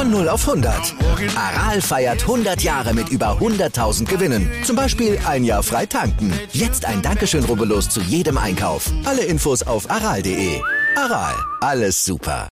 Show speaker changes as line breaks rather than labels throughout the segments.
Von 0 auf 100. Aral feiert 100 Jahre mit über 100.000 Gewinnen. Zum Beispiel ein Jahr frei tanken. Jetzt ein Dankeschön, rubbellos zu jedem Einkauf. Alle Infos auf aral.de. Aral, alles super.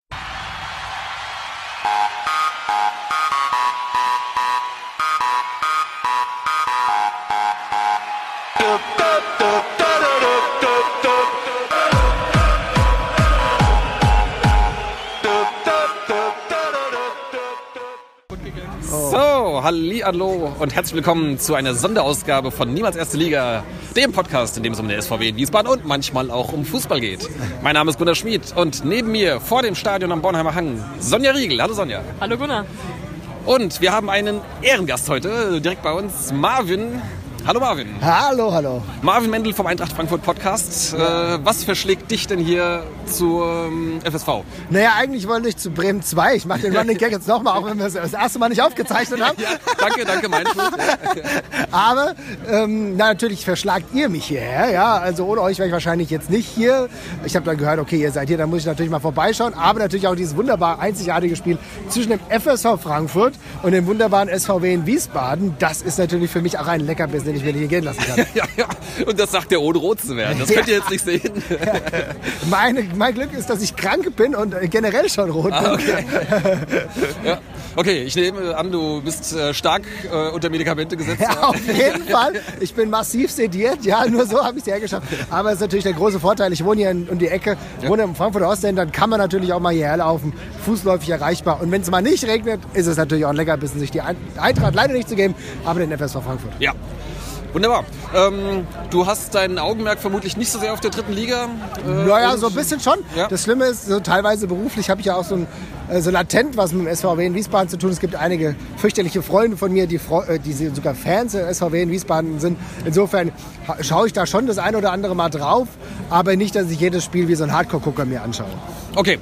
So, hallihallo und herzlich willkommen zu einer Sonderausgabe von Niemals Erste Liga, dem Podcast, in dem es um den SVW in Wiesbaden und manchmal auch um Fußball geht. Mein Name ist Gunnar Schmid und neben mir vor dem Stadion am Bornheimer Hang Sonja Riegel. Hallo Sonja.
Hallo Gunnar.
Und wir haben einen Ehrengast heute, direkt bei uns, Marvin. Hallo Marvin.
Hallo, hallo.
Marvin Mendel vom Eintracht Frankfurt Podcast. Was verschlägt dich denn hier zum FSV?
Naja, eigentlich wollte ich zu Bremen 2. Ich mache den Running Gag jetzt nochmal, auch wenn wir es das erste Mal nicht aufgezeichnet haben.
Ja, danke, mein Schluss.
Aber natürlich verschlagt ihr mich hierher. Ja? Also ohne euch wäre ich wahrscheinlich jetzt nicht hier. Ich habe dann gehört, okay, ihr seid hier, dann muss ich natürlich mal vorbeischauen. Aber natürlich auch dieses wunderbar einzigartige Spiel zwischen dem FSV Frankfurt und dem wunderbaren SVW in Wiesbaden. Das ist natürlich für mich auch ein Leckerbissen, den ich mir nicht gehen lassen kann.
Ja. Und das sagt er ohne rot zu werden. Das könnt ihr jetzt nicht sehen.
Mein Glück ist, dass ich krank bin und generell schon rot bin.
Okay. Ja. Okay, ich nehme an, du bist stark unter Medikamente gesetzt.
Ja, auf jeden Fall. Ich bin massiv sediert. Ja, nur so habe ich es hergeschafft. Aber es ist natürlich der große Vorteil. Ich wohne hier um die Ecke, wohne im Frankfurter Ostend. Dann kann man natürlich auch mal hierher laufen. Fußläufig erreichbar. Und wenn es mal nicht regnet, ist es natürlich auch ein Leckerbissen, sich die Eintracht leider nicht zu geben, aber den FSV Frankfurt.
Ja. Wunderbar. Du hast dein Augenmerk vermutlich nicht so sehr auf der dritten Liga.
Naja, so ein bisschen schon.
Ja.
Das Schlimme ist, so teilweise beruflich habe ich ja auch so latent was mit dem SVW in Wiesbaden zu tun. Es gibt einige fürchterliche Freunde von mir, die sogar Fans der SVW in Wiesbaden sind. Insofern schaue ich da schon das ein oder andere Mal drauf, aber nicht, dass ich jedes Spiel wie so ein Hardcore-Gucker mir anschaue.
Okay,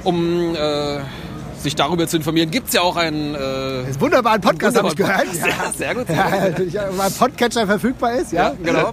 sich darüber zu informieren, gibt es ja auch einen
wunderbaren Podcast, habe ich gehört.
Sehr gut.
Ja, mein Podcatcher verfügbar ist. Ja,
genau.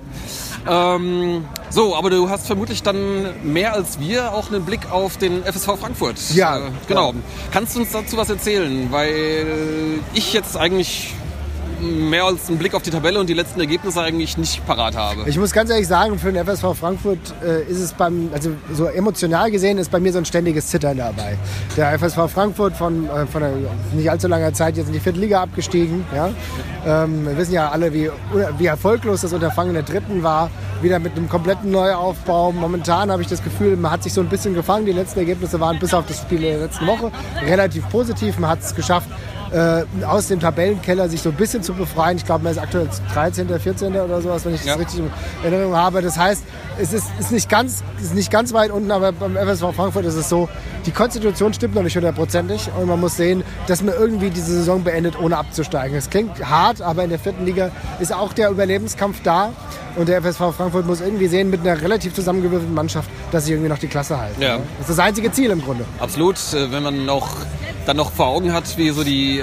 Aber du hast vermutlich dann mehr als wir auch einen Blick auf den FSV Frankfurt.
Ja.
Genau. Kannst du uns dazu was erzählen? Weil ich jetzt eigentlich mehr als einen Blick auf die Tabelle und die letzten Ergebnisse eigentlich nicht parat habe.
Ich muss ganz ehrlich sagen, für den FSV Frankfurt ist es so emotional gesehen, ist bei mir so ein ständiges Zittern dabei. Der FSV Frankfurt von nicht allzu langer Zeit jetzt in die 4. Liga abgestiegen. Ja? Wir wissen ja alle, wie erfolglos das Unterfangen der dritten war. Wieder mit einem kompletten Neuaufbau. Momentan habe ich das Gefühl, man hat sich so ein bisschen gefangen. Die letzten Ergebnisse waren bis auf das Spiel der letzten Woche relativ positiv. Man hat es geschafft, aus dem Tabellenkeller sich so ein bisschen zu befreien. Ich glaube, man ist aktuell 13., 14. oder sowas, wenn ich das richtig in Erinnerung habe. Das heißt, es ist nicht ganz weit unten, aber beim FSV Frankfurt ist es so, die Konstitution stimmt noch nicht 100%ig und man muss sehen, dass man irgendwie diese Saison beendet, ohne abzusteigen. Es klingt hart, aber in der 4. Liga ist auch der Überlebenskampf da und der FSV Frankfurt muss irgendwie sehen, mit einer relativ zusammengewürfelten Mannschaft, dass sie irgendwie noch die Klasse halten. Ja. Das ist das einzige Ziel im Grunde.
Absolut, wenn man dann noch vor Augen hat, wie so die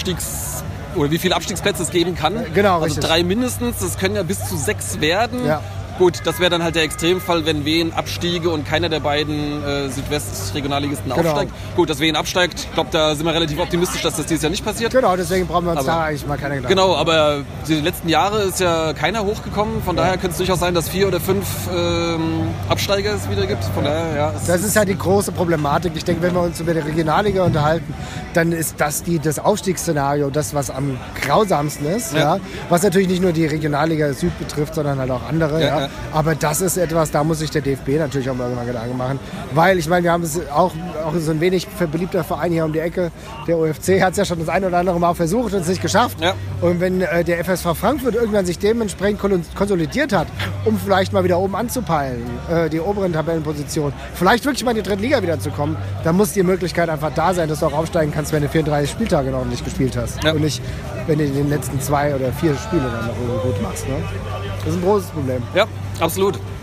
wie viele Abstiegsplätze es geben kann.
Genau,
also
richtig.
3 mindestens, das können ja bis zu 6 werden.
Ja.
Gut, das wäre dann halt der Extremfall, wenn Wien abstiege und keiner der beiden Südwest-Regionalligisten aufsteigt. Gut, dass Wien absteigt, ich glaube, da sind wir relativ optimistisch, dass das dieses Jahr nicht passiert.
Genau, deswegen brauchen wir uns da eigentlich mal keine Gedanken.
Genau, aber die letzten Jahre ist ja keiner hochgekommen. Von daher könnte es durchaus sein, dass 4 oder 5 Absteiger es wieder gibt. Von daher, ja.
Das ist halt die große Problematik. Ich denke, wenn wir uns über die Regionalliga unterhalten, dann ist das Aufstiegsszenario das, was am grausamsten ist. Ja. Was natürlich nicht nur die Regionalliga Süd betrifft, sondern halt auch andere. Ja. Aber das ist etwas, da muss sich der DFB natürlich auch mal Gedanken machen. Weil, ich meine, wir haben es auch so ein wenig beliebter Verein hier um die Ecke. Der OFC hat es ja schon das ein oder andere Mal versucht und es nicht geschafft. Ja. Und wenn der FSV Frankfurt irgendwann sich dementsprechend konsolidiert hat, um vielleicht mal wieder oben anzupeilen, die oberen Tabellenpositionen, vielleicht wirklich mal in die dritte Liga wieder zu kommen, dann muss die Möglichkeit einfach da sein, dass du auch aufsteigen kannst, wenn du 34 Spieltage noch nicht gespielt hast. Ja. Und nicht, wenn du in den letzten 2 oder 4 Spiele dann noch irgendwie gut machst. Ne? Das ist ein großes Problem.
Ja, absolut.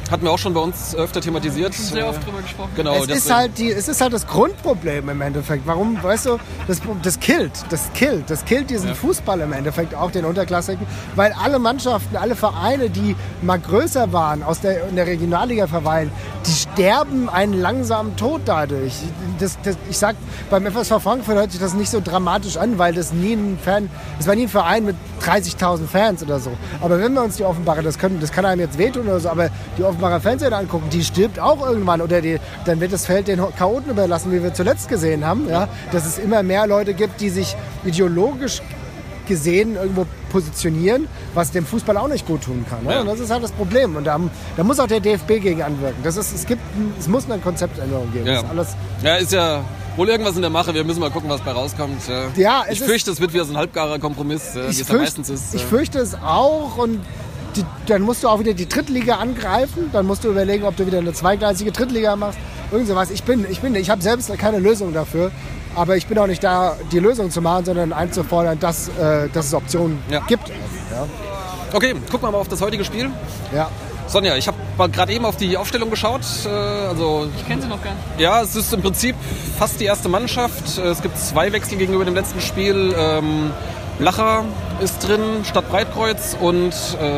Hatten wir auch schon bei uns öfter thematisiert.
Sehr oft drüber gesprochen.
Genau,
es ist halt das Grundproblem im Endeffekt. Warum, weißt du, das killt diesen Fußball im Endeffekt, auch den Unterklassigen, weil alle Mannschaften, alle Vereine, die mal größer waren, in der Regionalliga verweilen, die sterben einen langsamen Tod dadurch. Ich sag, beim FSV Frankfurt hört sich das nicht so dramatisch an, weil es war nie ein Verein mit 30.000 Fans oder so. Aber wenn wir uns die Offenbarer, das kann einem jetzt wehtun oder so, aber die Offenbarer Fans angucken, die stirbt auch irgendwann oder dann wird das Feld den Chaoten überlassen, wie wir zuletzt gesehen haben, ja? Dass es immer mehr Leute gibt, die sich ideologisch gesehen irgendwo positionieren, was dem Fußball auch nicht gut tun kann. Ne?
Ja.
Und das ist halt das Problem. Und da muss auch der DFB gegen anwirken. Es muss eine Konzeptänderung geben.
Ja. Ist ja wohl irgendwas in der Mache. Wir müssen mal gucken, was bei rauskommt.
Ja,
ich fürchte, es wird wieder so ein halbgarer Kompromiss, wie es ja meistens ist.
Ich fürchte es auch und dann musst du auch wieder die Drittliga angreifen. Dann musst du überlegen, ob du wieder eine zweigleisige Drittliga machst. Irgend sowas. Ich habe selbst keine Lösung dafür. Aber ich bin auch nicht da, die Lösung zu machen, sondern einzufordern, dass es Optionen gibt. Ja.
Okay, gucken wir mal auf das heutige Spiel.
Ja.
Sonja, ich habe gerade eben auf die Aufstellung geschaut.
Ich kenne sie noch gar nicht.
Ja, es ist im Prinzip fast die erste Mannschaft. Es gibt 2 Wechsel gegenüber dem letzten Spiel. Blacher ist drin statt Breitkreuz und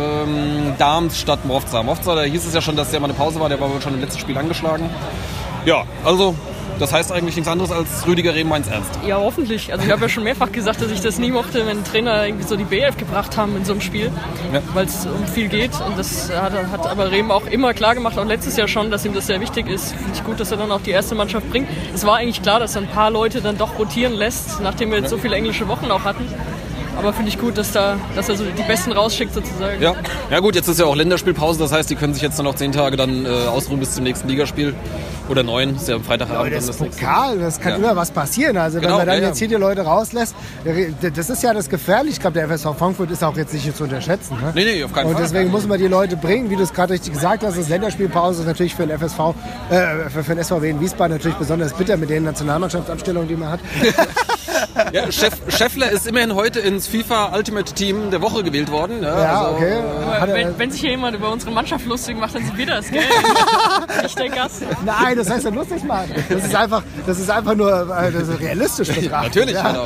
Dahms statt Mrovza. Mrovza, da hieß es ja schon, dass der mal eine Pause war. Der war wohl schon im letzten Spiel angeschlagen. Ja, also das heißt eigentlich nichts anderes als Rüdiger Rehm meint's ernst.
Ja, hoffentlich. Also ich habe ja schon mehrfach gesagt, dass ich das nie mochte, wenn Trainer irgendwie so die B11 gebracht haben in so einem Spiel, weil es um viel geht. Und das hat aber Rehm auch immer klar gemacht, auch letztes Jahr schon, dass ihm das sehr wichtig ist. Finde ich gut, dass er dann auch die erste Mannschaft bringt. Es war eigentlich klar, dass er ein paar Leute dann doch rotieren lässt, nachdem wir jetzt so viele englische Wochen auch hatten. Aber finde ich gut, dass er so die Besten rausschickt sozusagen.
Ja gut, jetzt ist ja auch Länderspielpause, das heißt, die können sich jetzt noch 10 Tage dann ausruhen bis zum nächsten Ligaspiel. Oder 9, ist ja am Freitagabend.
Aber das Pokal, das kann immer was passieren. Also wenn man dann jetzt hier die Leute rauslässt, das ist ja das Gefährliche. Ich glaube, der FSV Frankfurt ist auch jetzt nicht zu unterschätzen. Ne?
Nee, auf keinen Fall.
Und deswegen muss man die Leute bringen, wie du es gerade richtig gesagt hast, das Länderspielpause ist natürlich für den FSV, für den SVW in Wiesbaden natürlich besonders bitter mit den Nationalmannschaftsabstellungen, die man hat.
Ja, Scheffler ist immerhin heute ins FIFA Ultimate Team der Woche gewählt worden. Ja, also,
okay.
Wenn sich hier jemand über unsere Mannschaft lustig macht, dann sind wir das, gell? Nicht der Gast.
Nein, das heißt ja lustig machen. Das ist einfach nur das ist realistisch betrachtet.
Natürlich, genau.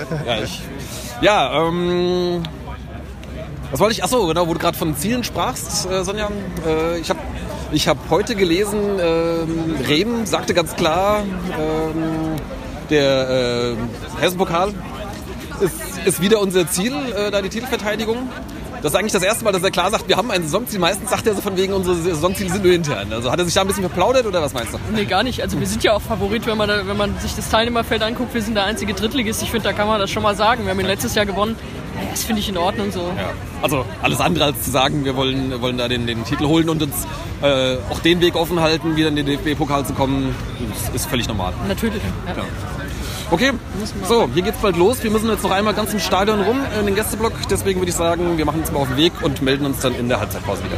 Was wollte ich? Achso, genau, wo du gerade von Zielen sprachst, Sonja. Ich hab heute gelesen, Rehm sagte ganz klar, der Hessen-Pokal ist wieder unser Ziel, da die Titelverteidigung. Das ist eigentlich das erste Mal, dass er klar sagt, wir haben ein Saisonziel. Meistens sagt er so von wegen, unsere Saisonziele sind nur intern. Also hat er sich da ein bisschen verplaudert oder was meinst du?
Nee, gar nicht. Also wir sind ja auch Favorit, wenn man sich das Teilnehmerfeld anguckt. Wir sind der einzige Drittligist. Ich finde, da kann man das schon mal sagen. Wir haben ihn letztes Jahr gewonnen. Das finde ich in Ordnung so.
Ja. Also alles andere als zu sagen, wir wollen da den Titel holen und uns auch den Weg offen halten, wieder in den DFB-Pokal zu kommen, ist völlig normal.
Natürlich. Ja.
Okay, so, hier geht's bald los. Wir müssen jetzt noch einmal ganz im Stadion rum, in den Gästeblock. Deswegen würde ich sagen, wir machen uns mal auf den Weg und melden uns dann in der Halbzeitpause wieder.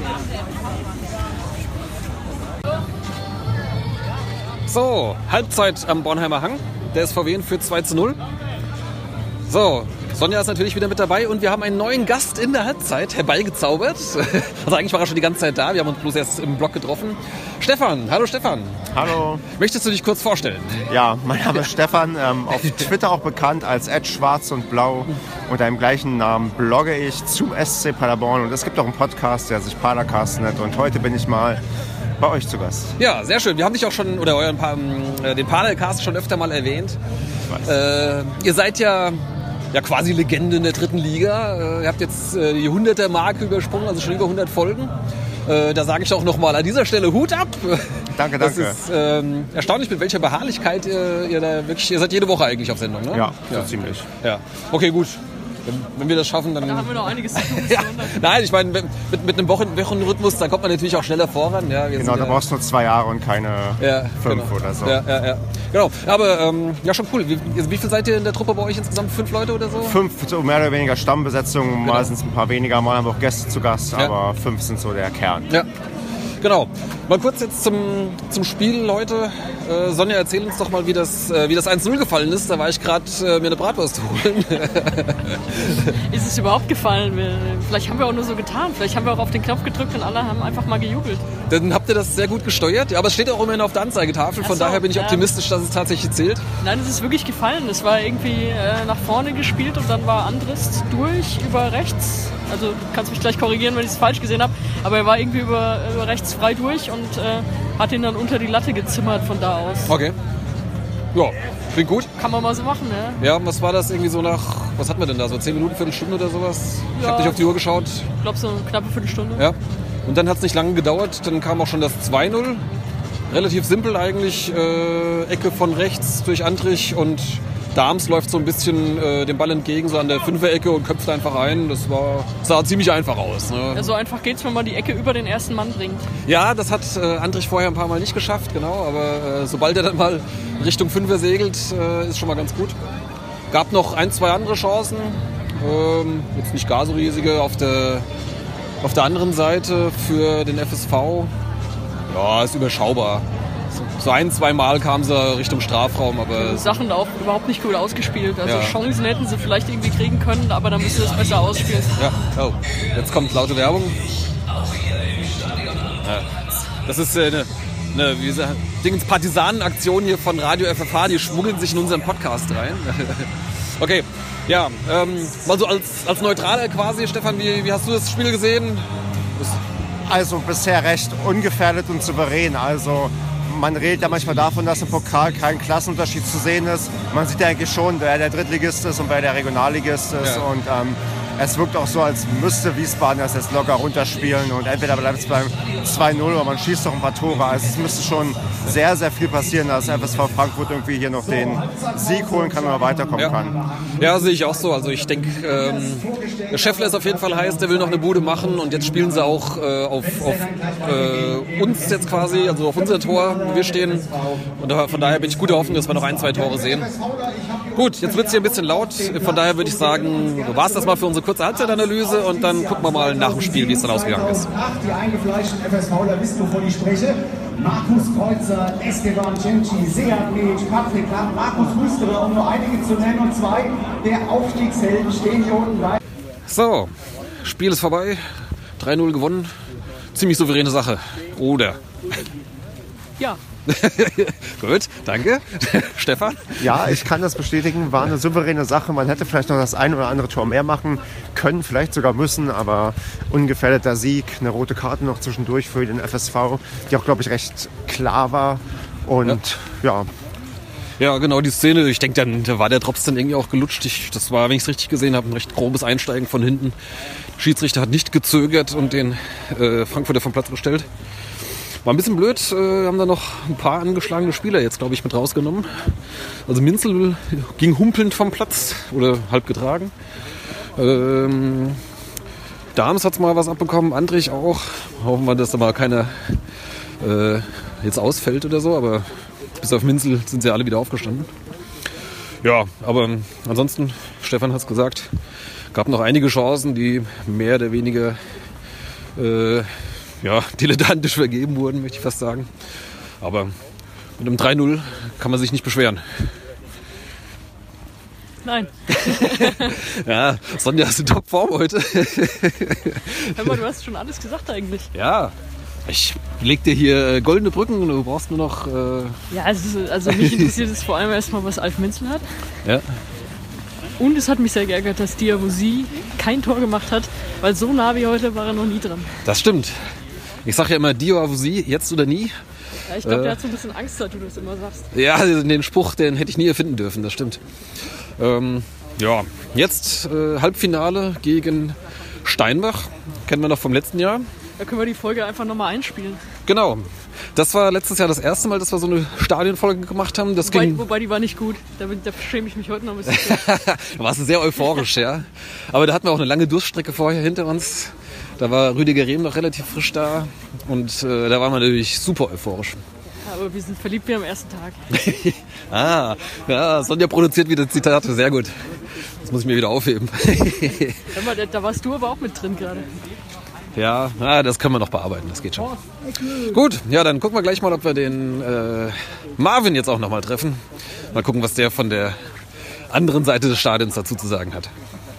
So, Halbzeit am Bornheimer Hang. Der SVW führt 2:0. So, Sonja ist natürlich wieder mit dabei und wir haben einen neuen Gast in der Halbzeit herbeigezaubert. Also eigentlich war er schon die ganze Zeit da, wir haben uns bloß erst im Block getroffen. Stefan, hallo Stefan.
Hallo.
Möchtest du dich kurz vorstellen?
Ja, mein Name ist Stefan, auf Twitter auch bekannt als @schwarz-und-blau. Unter dem gleichen Namen blogge ich zum SC Paderborn und es gibt auch einen Podcast, der sich Padercast nennt und heute bin ich mal bei euch zu Gast.
Ja, sehr schön. Wir haben dich auch schon, oder den Padercast schon öfter mal erwähnt. Ihr seid ja quasi Legende in der 3. Liga. Ihr habt jetzt die 100er-Marke übersprungen, also schon über 100 Folgen. Da sage ich auch nochmal an dieser Stelle Hut ab.
Danke.
Das ist erstaunlich, mit welcher Beharrlichkeit ihr da wirklich... Ihr seid jede Woche eigentlich auf Sendung, ne?
Ja, so ziemlich.
Ja. Okay, gut. Wenn wir das schaffen, dann...
Da haben wir noch einiges zu tun.
Ja. Nein, ich meine, mit einem Wochenrhythmus, da kommt man natürlich auch schneller voran. Ja,
genau, da brauchst du nur 2 Jahre und keine 5 oder so.
Ja. Genau, aber schon cool. Wie viel seid ihr in der Truppe bei euch insgesamt? 5 Leute oder so?
5, so mehr oder weniger Stammbesetzung. Mal sind es ein paar weniger, mal haben wir auch Gäste zu Gast, aber 5 sind so der Kern.
Ja. Genau. Mal kurz jetzt zum Spiel heute. Sonja, erzähl uns doch mal, wie das 1-0 gefallen ist. Da war ich gerade mir eine Bratwurst holen.
Ist es überhaupt gefallen? Vielleicht haben wir auch nur so getan. Vielleicht haben wir auch auf den Knopf gedrückt und alle haben einfach mal gejubelt.
Dann habt ihr das sehr gut gesteuert. Ja, aber es steht auch immerhin auf der Anzeigetafel. Von daher bin ich optimistisch, dass es tatsächlich zählt.
Nein, es ist wirklich gefallen. Es war irgendwie nach vorne gespielt und dann war Andrist durch über rechts. Also du kannst mich gleich korrigieren, wenn ich es falsch gesehen habe. Aber er war irgendwie über rechts frei durch und hat ihn dann unter die Latte gezimmert von da aus.
Okay. Ja, klingt gut.
Kann man mal so machen, ja.
Ja, was war das irgendwie so was hatten wir denn da, so 10 Minuten, Viertelstunde oder sowas? Ich habe nicht auf die Uhr geschaut.
Ich glaube so eine knappe Viertelstunde.
Ja. Und dann hat es nicht lange gedauert, dann kam auch schon das 2-0. Relativ simpel eigentlich, Ecke von rechts durch Andrich und Dahms läuft so ein bisschen dem Ball entgegen, so an der 5er-Ecke und köpft einfach ein. Das sah ziemlich einfach aus. Ne?
Ja, so einfach geht's, wenn man die Ecke über den ersten Mann bringt.
Ja, das hat Andrich vorher ein paar Mal nicht geschafft, genau. Aber sobald er dann mal Richtung 5er segelt, ist schon mal ganz gut. Gab noch 1, 2 andere Chancen. Jetzt nicht gar so riesige. Auf der anderen Seite für den FSV, ja, ist überschaubar. So 1, 2 Mal kamen sie Richtung Strafraum, aber...
Sachen auch überhaupt nicht gut ausgespielt. Also ja. Chancen hätten sie vielleicht irgendwie kriegen können, aber dann müssen sie es besser ausspielen.
Ja, oh, jetzt kommt laute Werbung. Ja. Das ist eine Partisanenaktion hier von Radio FFH, die schmuggeln sich in unseren Podcast rein. Okay, ja, mal so als Neutraler quasi, Stefan, wie hast du das Spiel gesehen?
Also bisher recht ungefährdet und souverän, also... Man redet ja manchmal davon, dass im Pokal kein Klassenunterschied zu sehen ist. Man sieht ja eigentlich schon, wer der Drittligist ist und wer der Regionalligist ist. Ja. Und es wirkt auch so, als müsste Wiesbaden das jetzt locker runterspielen. Und entweder bleibt es beim 2-0 oder man schießt doch ein paar Tore. Also es müsste schon sehr, sehr viel passieren, dass FSV Frankfurt irgendwie hier noch den Sieg holen kann oder weiterkommen kann.
Ja, sehe ich auch so. Also ich denke, Scheffler ist auf jeden Fall heiß, der will noch eine Bude machen. Und jetzt spielen sie auch auf uns jetzt quasi, also auf unser Tor, wo wir stehen. Und von daher bin ich guter Hoffnung, dass wir noch 1, 2 Tore sehen. Gut, jetzt wird es hier ein bisschen laut. Von daher würde ich sagen, war es das mal für unsere kurze Halbzeitanalyse und dann gucken wir mal nach dem Spiel, wie es dann ausgegangen ist.
Die eingefleischten FSVler wissen, wovon ich spreche. Markus Kreuzer, Esteban Cenci, Sead Mic, Patrick Lamm, Markus Rüsterer, um nur einige zu nennen. Und 2 der Aufstiegshelden stehen hier unten bei.
So, Spiel ist vorbei. 3-0 gewonnen. Ziemlich souveräne Sache. Oder?
Ja.
Gut, danke. Stefan?
Ja, ich kann das bestätigen. War eine souveräne Sache. Man hätte vielleicht noch das ein oder andere Tor mehr machen können, vielleicht sogar müssen, aber ungefährdeter Sieg, eine rote Karte noch zwischendurch für den FSV, die auch, glaube ich, recht klar war. Und ja.
Ja, genau, die Szene, ich denke, da war der Drops dann irgendwie auch gelutscht. Das war, wenn ich es richtig gesehen habe, ein recht grobes Einsteigen von hinten. Der Schiedsrichter hat nicht gezögert und den Frankfurter vom Platz gestellt. War ein bisschen blöd, haben da noch ein paar angeschlagene Spieler jetzt, glaube ich, mit rausgenommen. Also Minzel ging humpelnd vom Platz oder halb getragen. Dahms hat mal was abbekommen, Andrich auch. Hoffen wir, dass da mal keiner jetzt ausfällt oder so, aber bis auf Minzel sind sie alle wieder aufgestanden. Ja, aber ansonsten, Stefan hat es gesagt, gab noch einige Chancen, die mehr oder weniger dilettantisch vergeben wurden, möchte ich fast sagen. Aber mit einem 3-0 kann man sich nicht beschweren.
Nein.
Ja, Sonja ist in Topform heute.
Hör mal, du hast schon alles gesagt eigentlich.
Ja, ich leg dir hier goldene Brücken, du brauchst nur noch...
Ja, also mich interessiert es vor allem erstmal, was Alf Minzel hat.
Ja.
Und es hat mich sehr geärgert, dass Diawusi kein Tor gemacht hat, weil so nah wie heute war er noch nie dran.
Das stimmt. Ich sage ja immer Diawusi, jetzt oder nie.
Ja, ich glaube, der hat so ein bisschen Angst, dass du das immer sagst.
Ja, den Spruch, den hätte ich nie erfinden dürfen, das stimmt. Jetzt Halbfinale gegen Steinbach, kennen wir noch vom letzten Jahr.
Da können wir die Folge einfach nochmal einspielen.
Genau. Das war letztes Jahr das erste Mal, dass wir so eine Stadionfolge gemacht haben.
Wobei die war nicht gut. Da schäme ich mich heute noch ein bisschen.
Da warst du sehr euphorisch, ja. Aber da hatten wir auch eine lange Durststrecke vorher hinter uns. Da war Rüdiger Rehm noch relativ frisch da. Und da waren wir natürlich super euphorisch.
Ja, aber wir sind verliebt wie am ersten Tag.
Ja, Sonja produziert wieder Zitate. Sehr gut. Das muss ich mir wieder aufheben.
Da warst du aber auch mit drin gerade.
Ja, das können wir noch bearbeiten, das geht schon. Gut, ja, dann gucken wir gleich mal, ob wir den Marvin jetzt auch nochmal treffen. Mal gucken, was der von der anderen Seite des Stadions dazu zu sagen hat.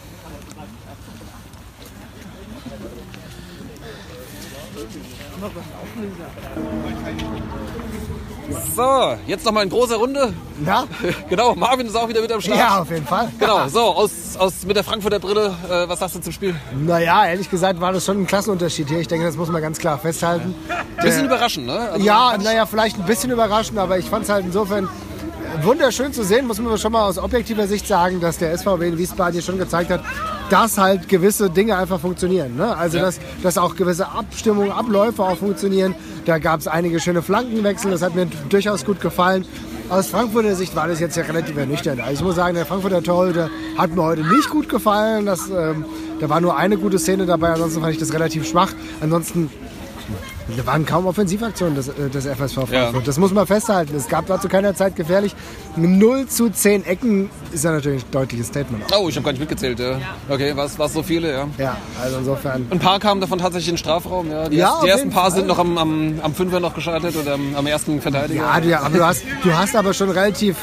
So, jetzt nochmal in großer Runde.
Ja?
Genau, Marvin ist auch wieder mit am Start.
Ja, auf jeden Fall.
Genau, so, mit der Frankfurter Brille, was sagst du zum Spiel?
Naja, ehrlich gesagt war das schon ein Klassenunterschied hier. Ich denke, das muss man ganz klar festhalten.
Bisschen überraschend, ne? Also,
ja, naja, vielleicht ein bisschen überraschend, aber ich fand es halt insofern wunderschön zu sehen, muss man schon mal aus objektiver Sicht sagen, dass der SVW in Wiesbaden hier schon gezeigt hat, dass halt gewisse Dinge einfach funktionieren. Ne? Also dass auch gewisse Abstimmungen, Abläufe auch funktionieren. Da gab es einige schöne Flankenwechsel, das hat mir durchaus gut gefallen. Aus Frankfurter Sicht war das jetzt ja relativ ernüchternd. Also ich muss sagen, der Frankfurter Torhüter hat mir heute nicht gut gefallen. Da war nur eine gute Szene dabei, ansonsten fand ich das relativ schwach. Ansonsten da waren kaum Offensivaktionen des FSV Frankfurt. Ja. Das muss man festhalten. Es gab dazu keiner Zeit gefährlich. 0-10 Ecken ist ja natürlich ein deutliches Statement.
Oh, ich habe gar nicht mitgezählt. Ja. Okay, was so viele, ja.
Ja, also insofern.
Ein paar kamen davon tatsächlich in den Strafraum. Ja. Die ersten paar sind noch am Fünfer noch gescheitert oder am ersten Verteidiger.
Ja, aber du hast aber schon relativ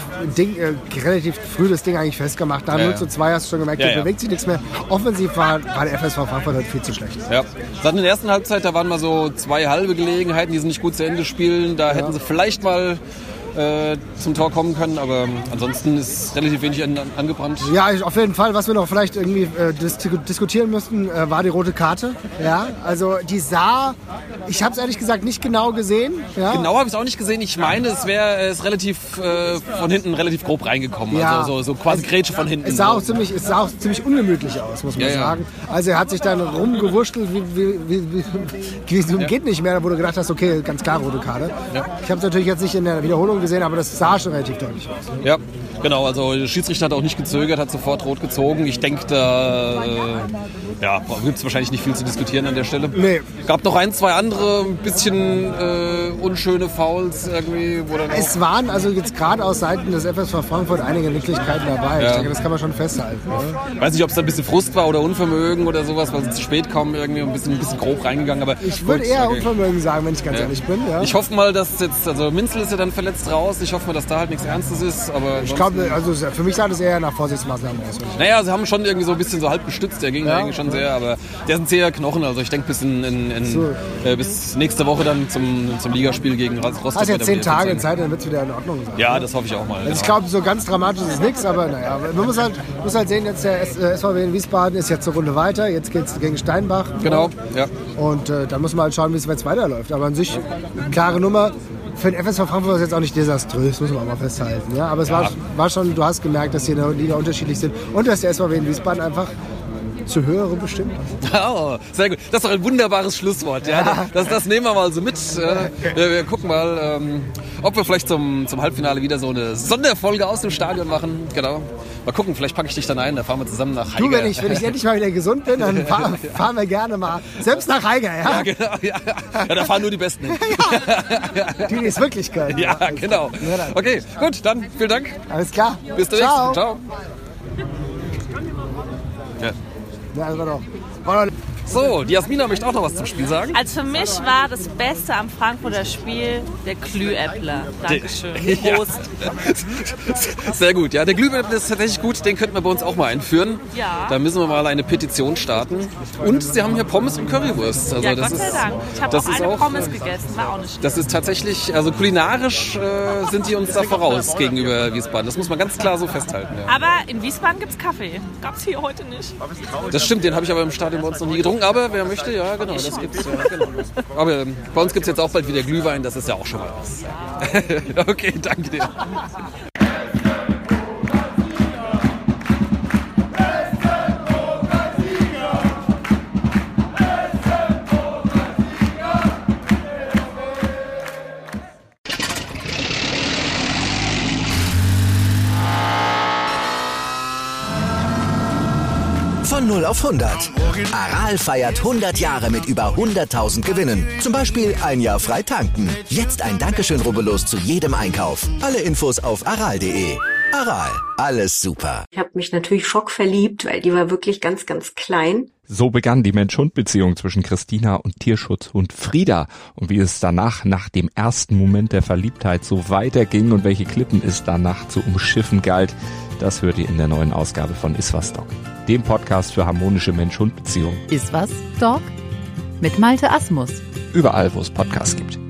früh das Ding eigentlich festgemacht. Da 0-2 hast du schon gemerkt, da bewegt sich nichts mehr. Offensiv war der FSV Frankfurt halt viel zu schlecht.
Ja. Seit der ersten Halbzeit, da waren mal so 2 halbe Gelegenheiten, die sie nicht gut zu Ende spielen. Da hätten sie vielleicht mal zum Tor kommen können, aber ansonsten ist relativ wenig angebrannt.
Ja, auf jeden Fall. Was wir noch vielleicht irgendwie diskutieren müssten, war die rote Karte. Ja, also die sah, ich habe es ehrlich gesagt nicht genau gesehen. Ja.
Genau habe ich es auch nicht gesehen. Ich meine, es ist relativ von hinten relativ grob reingekommen. Ja. Also so quasi Grätsche von hinten.
Es sah auch ziemlich ungemütlich aus, muss man sagen. Also er hat sich dann rumgewurschtelt, wie geht nicht mehr, wo du gedacht hast, okay, ganz klar rote Karte. Ja. Ich habe es natürlich jetzt nicht in der Wiederholung gesehen, aber das sah schon relativ deutlich aus.
Ja, genau. Also der Schiedsrichter hat auch nicht gezögert, hat sofort rot gezogen. Ich denke, da gibt es wahrscheinlich nicht viel zu diskutieren an der Stelle.
Nee.
Gab noch 1, 2 andere ein bisschen unschöne Fouls irgendwie.
Es waren also jetzt gerade aus Seiten des FSV Frankfurt einige Nicklichkeiten dabei. Ja. Ich denke, das kann man schon festhalten.
Ich weiß nicht, ob es da ein bisschen Frust war oder Unvermögen oder sowas, weil sie zu spät kommen, irgendwie ein bisschen grob reingegangen. Aber
ich würde eher Unvermögen sagen, wenn ich ganz ehrlich bin. Ja.
Ich hoffe mal, dass jetzt, also Minzel ist ja dann verletzt raus. Ich hoffe mal, dass da halt nichts Ernstes ist. Aber
ich glaube, also für mich sah das eher nach Vorsichtsmaßnahmen aus.
Naja, sie haben schon irgendwie so ein bisschen so halb gestützt. Der ging eigentlich schon sehr, aber der sind sehr Knochen. Also ich denke bis nächste Woche dann zum Ligaspiel gegen Rostock.
Also jetzt 10 Tage Zeit, dann wird es wieder in Ordnung sein.
Ja, das hoffe ich auch mal.
Also ich glaube, so ganz dramatisch ist nichts, aber naja, man muss halt sehen, jetzt der SVW in Wiesbaden ist jetzt eine Runde weiter. Jetzt geht es gegen Steinbach.
Genau, ja.
Und dann muss man halt schauen, wie es jetzt weiterläuft. Aber an sich, klare Nummer. Für den FSV Frankfurt war es jetzt auch nicht desaströs, muss man auch mal festhalten. Ja? Aber es war schon, du hast gemerkt, dass die in der Liga unterschiedlich sind und dass der SVW in Wiesbaden einfach zu höherem bestimmt ist.
Oh, sehr gut. Das ist doch ein wunderbares Schlusswort. Ja? Das nehmen wir mal so mit. Wir gucken mal, ob wir vielleicht zum Halbfinale wieder so eine Sonderfolge aus dem Stadion machen. Genau. Mal gucken, vielleicht packe ich dich dann ein, da fahren wir zusammen nach Haiger.
Du, wenn ich endlich mal wieder gesund bin, dann fahren wir gerne mal selbst nach Haiger. Ja,
ja genau. Ja, da fahren nur die Besten hin.
Ja. Die es wirklich können.
Ja, genau. Okay, gut, dann vielen Dank.
Alles klar.
Bis zum nächsten Mal. Ciao.
Ja, das war doch.
So, die Jasmina möchte auch noch was zum Spiel sagen.
Also für mich war das Beste am Frankfurter Spiel der Glühäppler. Dankeschön. Prost.
Ja. Sehr gut. Ja, der Glühäppler ist tatsächlich gut. Den könnten wir bei uns auch mal einführen.
Ja.
Da müssen wir mal eine Petition starten. Und sie haben hier Pommes und Currywurst. Also
ja, Gott sei Dank. Ich habe auch eine Pommes gegessen. War auch nicht schlimm.
Das ist tatsächlich, also kulinarisch sind die uns da voraus gegenüber Wiesbaden. Das muss man ganz klar so festhalten. Ja.
Aber in Wiesbaden gibt es Kaffee. Gab es hier heute nicht.
Das stimmt, den habe ich aber im Stadion bei uns noch nie getrunken. Aber wer möchte, ja genau, das gibt's. Ja, genau. Aber bei uns gibt es jetzt auch bald wieder Glühwein, das ist ja auch schon mal was. Okay, danke dir.
Von 0 auf 100. Aral feiert 100 Jahre mit über 100.000 Gewinnen. Zum Beispiel ein Jahr frei tanken. Jetzt ein Dankeschön, rubbellos zu jedem Einkauf. Alle Infos auf aral.de. Aral, alles super.
Ich habe mich natürlich schockverliebt, weil die war wirklich ganz, ganz klein.
So begann die Mensch-Hund-Beziehung zwischen Christina und Tierschutzhund Frieda. Und wie es danach, nach dem ersten Moment der Verliebtheit, so weiterging und welche Klippen es danach zu umschiffen galt, das hört ihr in der neuen Ausgabe von Iswas Dog, dem Podcast für harmonische Mensch-Hund-Beziehungen.
Iswas Dog? Mit Malte Asmus.
Überall, wo es Podcasts gibt.